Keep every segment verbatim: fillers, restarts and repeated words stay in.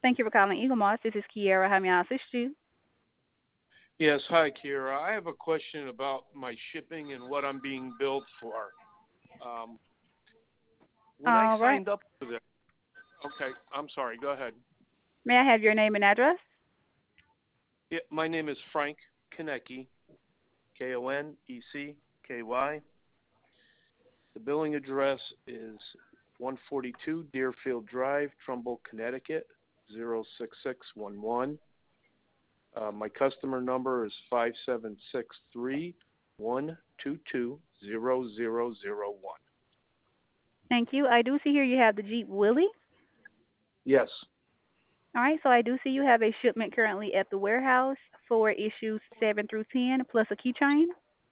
Thank you for calling Eagle Moss. This is Kiera. How may I assist you? Yes, hi, Kira. I have a question about my shipping and what I'm being billed for. Um, when I All right. signed up for this, okay, I'm sorry, go ahead. May I have your name and address? Yeah, my name is Frank Konecki, K O N E C K Y. The billing address is one forty-two Deerfield Drive, Trumbull, Connecticut, zero six six one one. Uh, my customer number is five seven six three one two two zero zero zero one. Thank you. I do see here you have the Jeep Willie. Yes. All right, so I do see you have a shipment currently at the warehouse for issues seven through ten plus a keychain.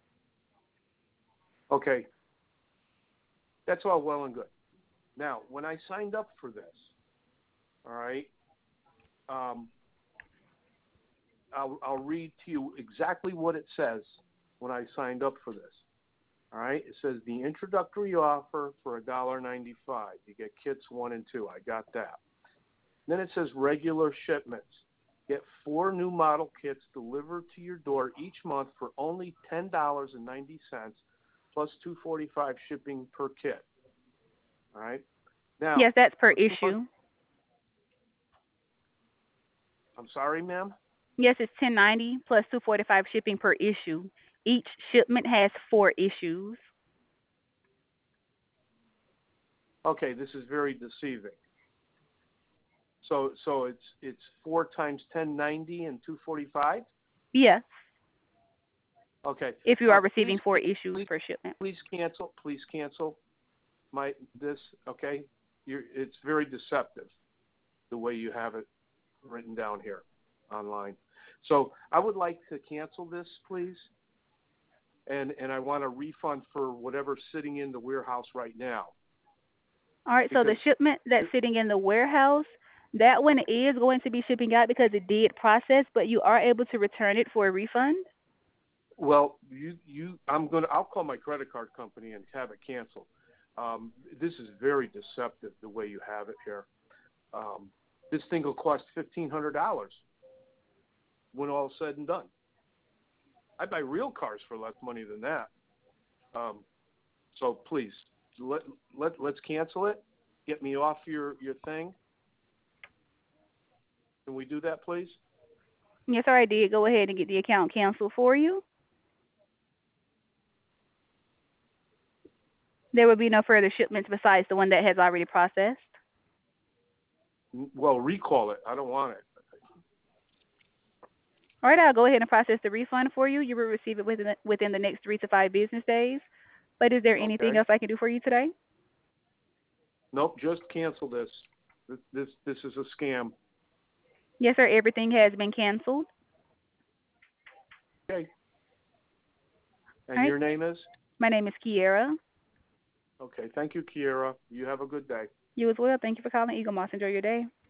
Okay. That's all well and good. Now, when I signed up for this, all right, um, I'll, I'll read to you exactly what it says when I signed up for this. All right, it says the introductory offer for one dollar ninety-five. You get kits one and two. I got that. Then it says regular shipments. Get four new model kits delivered to your door each month for only ten dollars and ninety cents plus two forty-five shipping per kit. All right. Now, Yes, that's per for two hundred, issue. I'm sorry, ma'am. Yes, it's ten ninety plus two forty five shipping per issue. Each shipment has four issues. Okay, this is very deceiving. So, so it's it's four times ten ninety and two forty-five. Yes, Okay. if you Uh, are please, receiving four issues please, per shipment. please cancel. Please cancel my this. Okay. You're, it's very deceptive the way you have it written down here online. So I would like to cancel this, please, and and I want a refund for whatever's sitting in the warehouse right now. All right, so the Because, shipment that's sitting in the warehouse, that one is going to be shipping out because it did process, but you are able to return it for a refund. well, you you I'm gonna I'll call my credit card company and have it canceled. Um, this is very deceptive the way you have it here. Um, this thing will cost fifteen hundred dollars when all is said and done. I buy real cars for less money than that. Um, so please let let let's cancel it. Get me off your your thing. Can we do that, please? Yes, sir, I did go ahead and get the account canceled for you. There will be no further shipments besides the one that has already processed. Well, recall it. I don't want it. All right, I'll go ahead and process the refund for you. You will receive it within the, within the next three to five business days. But is there anything Okay. else I can do for you today? Nope. Just cancel this. This this, this is a scam. Yes, sir, everything has been canceled. Okay. All And right, your name is? my name is Kiera. Okay. Thank you, Kiera. You have a good day. You as well. Thank you for calling Eagle Moss. Enjoy your day.